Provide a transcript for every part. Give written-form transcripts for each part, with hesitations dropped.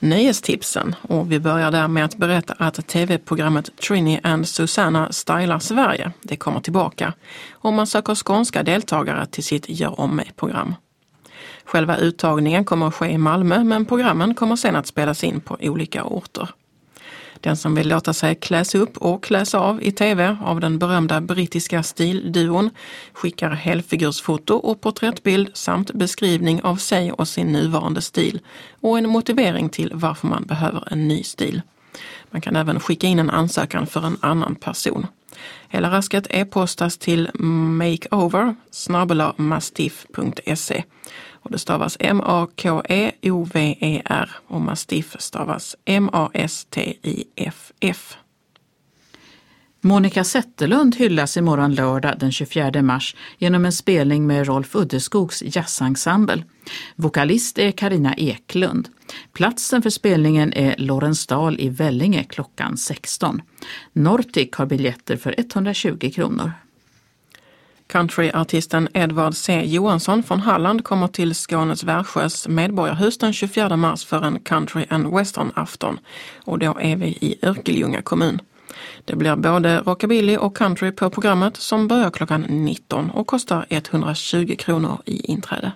Nöjestipsen, och vi börjar där med att berätta att tv-programmet Trini and Susanna stylar Sverige. Det kommer tillbaka och man söker skånska deltagare till sitt Gör om mig-program. Själva uttagningen kommer att ske i Malmö, men programmen kommer sedan att spelas in på olika orter. Den som vill låta sig kläs upp och kläs av i tv av den berömda brittiska stilduon skickar helfigursfoto och porträttbild samt beskrivning av sig och sin nuvarande stil och en motivering till varför man behöver en ny stil. Man kan även skicka in en ansökan för en annan person. Hela rasket e-postas till makeover@mastiff.se och det stavas MAKEOVER och Mastiff stavas MASTIFF. Monica Zetterlund hyllas imorgon lördag den 24 mars genom en spelning med Rolf Uddeskogs jazzensemble. Vokalist är Carina Eklund. Platsen för spelningen är Lorensdal i Vellinge klockan 16. Nortic har biljetter för 120 kronor. Countryartisten Edvard C. Johansson från Halland kommer till Skånes Värsjös medborgarhus den 24 mars för en country and western-afton, och då är vi i Örkelljunga kommun. Det blir både rockabilly och country på programmet som börjar klockan 19 och kostar 120 kronor i inträde.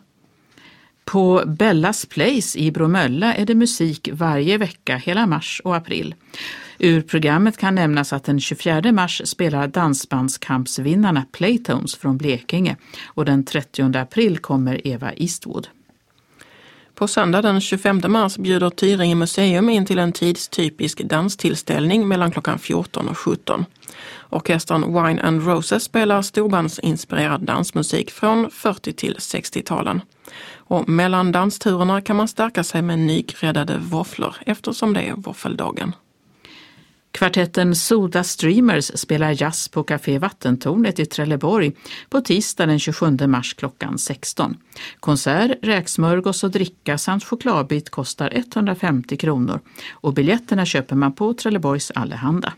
På Bellas Place i Bromölla är det musik varje vecka hela mars och april. Ur programmet kan nämnas att den 24 mars spelar dansbandskampsvinnarna Playtones från Blekinge och den 30 april kommer Eva Eastwood. På söndag den 25 mars bjuder Tyringe museum in till en tidstypisk danstillställning mellan klockan 14 och 17. Orkestern Wine and Roses spelar storbandsinspirerad dansmusik från 40 till 60-talen. Och mellan dansturerna kan man stärka sig med nygräddade våfflor eftersom det är våffeldagen. Kvartetten Soda Streamers spelar jazz på Café Vattentornet i Trelleborg på tisdag den 27 mars klockan 16. Konsert, räksmörgås och dricka samt chokladbit kostar 150 kronor och biljetterna köper man på Trelleborgs Allehanda.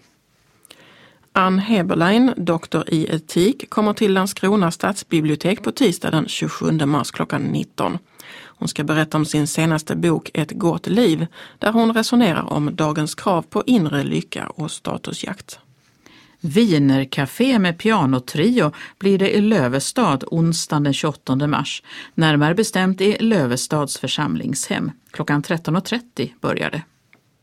Ann Heberlein, doktor i etik, kommer till Landskrona stadsbibliotek på tisdag den 27 mars klockan 19. Hon ska berätta om sin senaste bok Ett gott liv, där hon resonerar om dagens krav på inre lycka och statusjakt. Wienercafé med pianotrio blir det i Lövestad onsdagen den 28 mars, närmare bestämt i Lövestads församlingshem. Klockan 13.30 börjar det.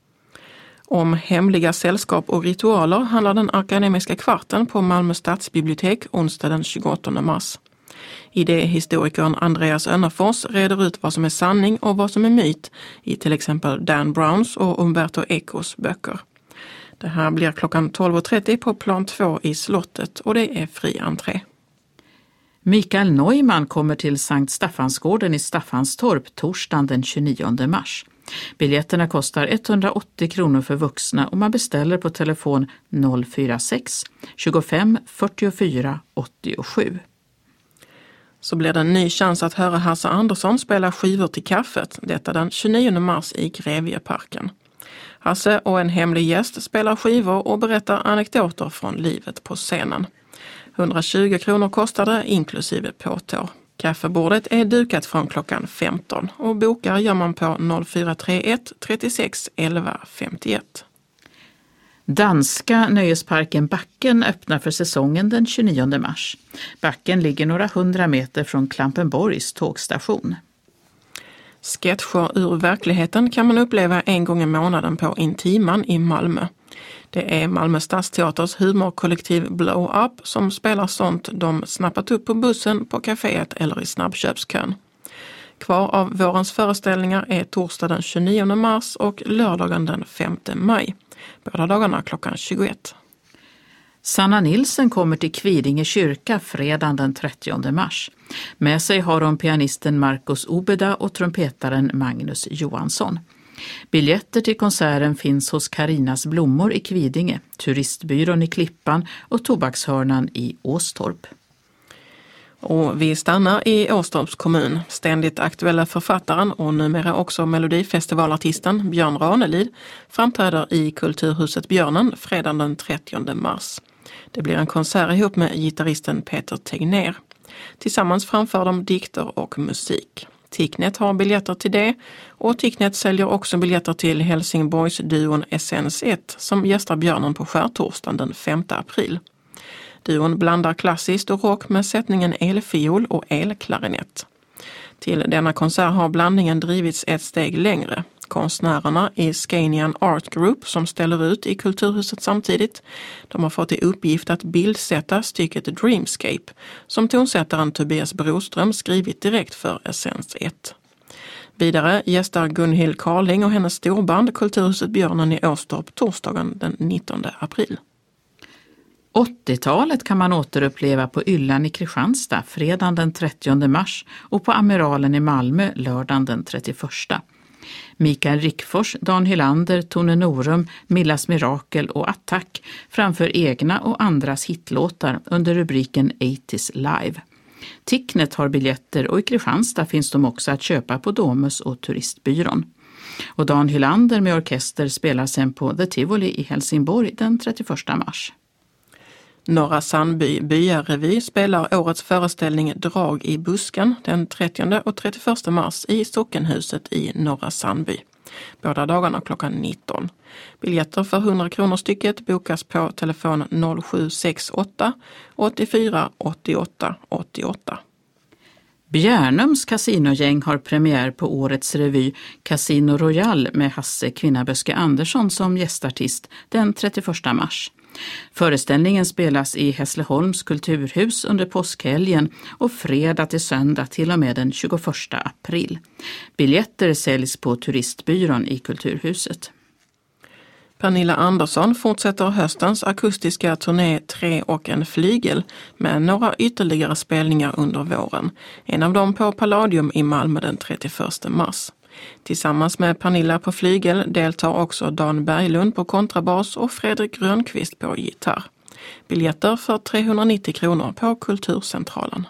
Om hemliga sällskap och ritualer handlar den akademiska kvarten på Malmö stadsbibliotek onsdag den 28 mars. Idéhistorikern Andreas Önnerfors reder ut vad som är sanning och vad som är myt i till exempel Dan Browns och Umberto Ecos böcker. Det här blir klockan 12.30 på plan 2 i slottet och det är fri entré. Mikael Neumann kommer till Sankt Staffansgården i Staffanstorp torsdagen den 29 mars. Biljetterna kostar 180 kronor för vuxna och man beställer på telefon 046 25 44 87. Så blir det en ny chans att höra Hasse Andersson spela skivor till kaffet, detta den 29 mars i Grevieparken. Hasse och en hemlig gäst spelar skivor och berättar anekdoter från livet på scenen. 120 kronor kostar det inklusive påtår. Kaffebordet är dukat från klockan 15 och bokar gör man på 0431 36 11 51. Danska nöjesparken Backen öppnar för säsongen den 29 mars. Backen ligger några 100 meter från Klampenborgs tågstation. Sketcher ur verkligheten kan man uppleva en gång i månaden på Intiman i Malmö. Det är Malmö Stadsteaters humorkollektiv Blow Up som spelar sånt de snappat upp på bussen, på kaféet eller i snabbköpskön. Kvar av vårens föreställningar är torsdag den 29 mars och lördagen den 5 maj. Båda dagarna klockan 21. Sanna Nilsen kommer till Kvidinge kyrka fredagen den 30 mars. Med sig har de pianisten Marcus Obeda och trumpetaren Magnus Johansson. Biljetter till konserten finns hos Karinas blommor i Kvidinge, turistbyrån i Klippan och tobakshörnan i Åstorp. Och vi stannar i Åstorps kommun. Ständigt aktuella författaren och numera också melodifestivalartisten Björn Ranelid framträder i Kulturhuset Björnen fredagen den 30 mars. Det blir en konsert ihop med gitarristen Peter Tegnér. Tillsammans framför de dikter och musik. Ticknet har biljetter till det och Ticknet säljer också biljetter till Helsingborgs-duon Essence 1 som gästar Björnen på skärtorsdagen den 5 april. Duon blandar klassiskt och rock med sättningen elfiol och elklarinett. Till denna konsert har blandningen drivits ett steg längre. Konstnärerna i Scanian Art Group som ställer ut i Kulturhuset samtidigt, de har fått i uppgift att bildsätta stycket Dreamscape som tonsättaren Tobias Broström skrivit direkt för Essence 1. Vidare gästar Gunhild Carling och hennes storband Kulturhuset Björnen i Åstorp torsdagen den 19 april. 80-talet kan man återuppleva på Yllan i Kristianstad fredagen den 30 mars och på Amiralen i Malmö lördagen den 31. Mikael Rickfors, Dan Hylander, Tone Norum, Millas Mirakel och Attack framför egna och andras hitlåtar under rubriken 80s Live. Ticknet har biljetter och i Kristianstad finns de också att köpa på Domus och Turistbyrån. Och Dan Hylander med orkester spelar sen på The Tivoli i Helsingborg den 31 mars. Norra Sandby byarevy spelar årets föreställning Drag i busken den 30 och 31 mars i Sockenhuset i Norra Sandby. Båda dagarna klockan 19. Biljetter för 100 kronor stycket bokas på telefon 0768 84 88 88. Bjärnums kasinogäng har premiär på årets revy Casino Royal med Hasse Kvinnaböske Andersson som gästartist den 31 mars. Föreställningen spelas i Hässleholms kulturhus under påskhelgen och fredag till söndag till och med den 21 april. Biljetter säljs på Turistbyrån i Kulturhuset. Pernilla Andersson fortsätter höstens akustiska turné 3 och en flygel med några ytterligare spelningar under våren. En av dem på Palladium i Malmö den 31 mars. Tillsammans med Pernilla på flygel deltar också Dan Berglund på kontrabas och Fredrik Grönqvist på gitarr. Biljetter för 390 kronor på Kulturcentralen.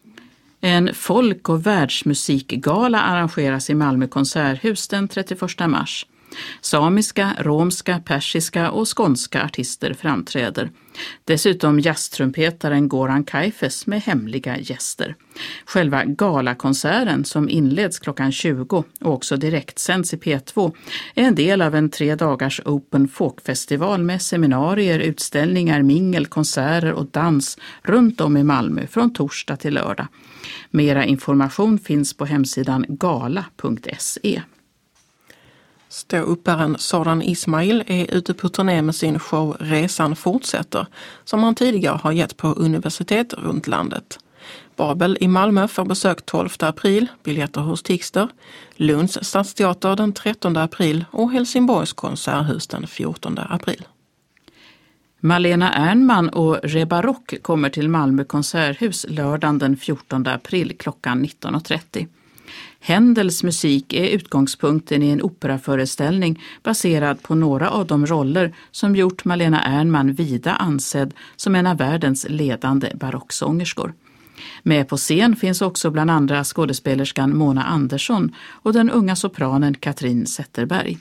En folk- och världsmusikgala arrangeras i Malmö konserthus den 31 mars. Samiska, romska, persiska och skånska artister framträder. Dessutom jazztrumpetaren Goran Kaifes med hemliga gäster. Själva galakonserten som inleds klockan 20 och också direktsänds i P2 är en del av en 3 dagars Open Folk-festival med seminarier, utställningar, mingel, konserter och dans runt om i Malmö från torsdag till lördag. Mera information finns på hemsidan gala.se. Ståupparen Soran Ismail är ute på turné med sin show Resan fortsätter som han tidigare har gett på universitet runt landet. Babel i Malmö får besök 12 april, biljetter hos Tixter, Lunds stadsteater den 13 april och Helsingborgs konserthus den 14 april. Malena Ernman och Reba Rock kommer till Malmö konserthus lördagen den 14 april klockan 19.30. Händels musik är utgångspunkten i en operaföreställning baserad på några av de roller som gjort Malena Ernman vida ansedd som en av världens ledande barocksångerskor. Med på scen finns också bland andra skådespelerskan Mona Andersson och den unga sopranen Katrin Zetterberg.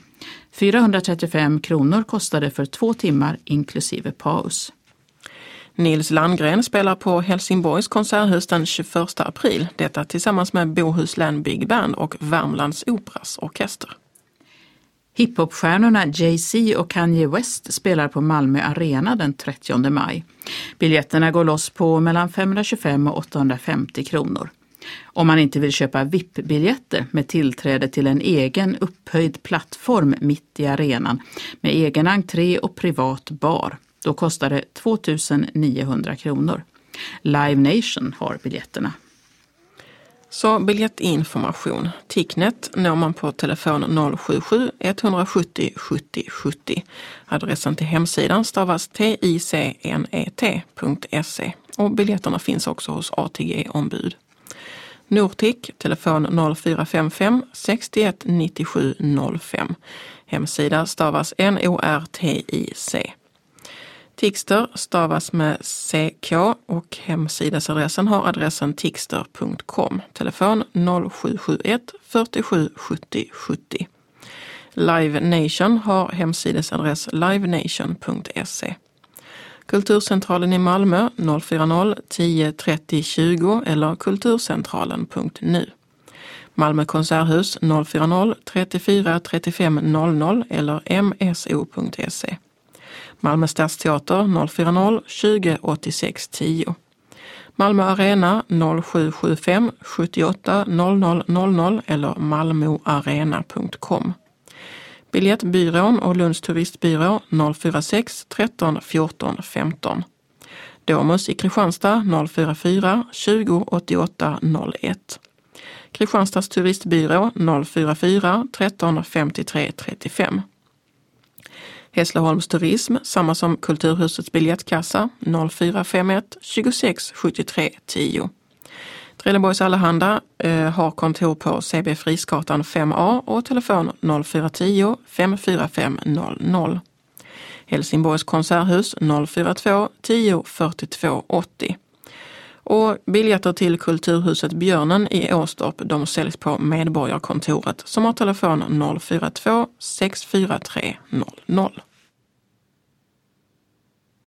435 kronor kostade för 2 timmar inklusive paus. Nils Landgren spelar på Helsingborgs konserthus den 21 april, detta tillsammans med Bohuslän Big Band och Värmlands Operas orkester. Hiphopstjärnorna Jay-Z och Kanye West spelar på Malmö Arena den 30 maj. Biljetterna går loss på mellan 525 och 850 kronor. Om man inte vill köpa VIP-biljetter med tillträde till en egen upphöjd plattform mitt i arenan med egen entré och privat bar, då kostar det 2 900 kronor. Live Nation har biljetterna. Så biljettinformation. Ticknet når man på telefon 077 170 70 70. Adressen till hemsidan stavas ticnet.se och biljetterna finns också hos ATG-ombud. Nortic, telefon 0455 61 97 05. Hemsida stavas NORTIC. Tixter stavas med CK och hemsidasadressen har adressen tixter.com. Telefon 0771 47 70 70. Live Nation har hemsidasadress livenation.se. Kulturcentralen i Malmö 040 10 30 20 eller kulturcentralen.nu. Malmö konserthus 040 34 35 00 eller mso.se. Malmö stadsteater 040 20 86 10. Malmö arena 0775 78 00 00 eller malmoarena.com. Biljettbyrån och Lunds turistbyrå 046 13 14 15. Domus i Kristianstad 044 20 88 01. Kristianstads turistbyrå 044 13 53 35. Hässleholms turism, samma som Kulturhusets biljettkassa 0451 26 73 10. Trelleborgs Allehanda har kontor på CB Frisgatan 5A och telefon 0410 545 00. Helsingborgs konserthus 042 10 42 80. Och biljetter till Kulturhuset Björnen i Åstorp, de säljs på Medborgarkontoret som har telefon 042 643 00.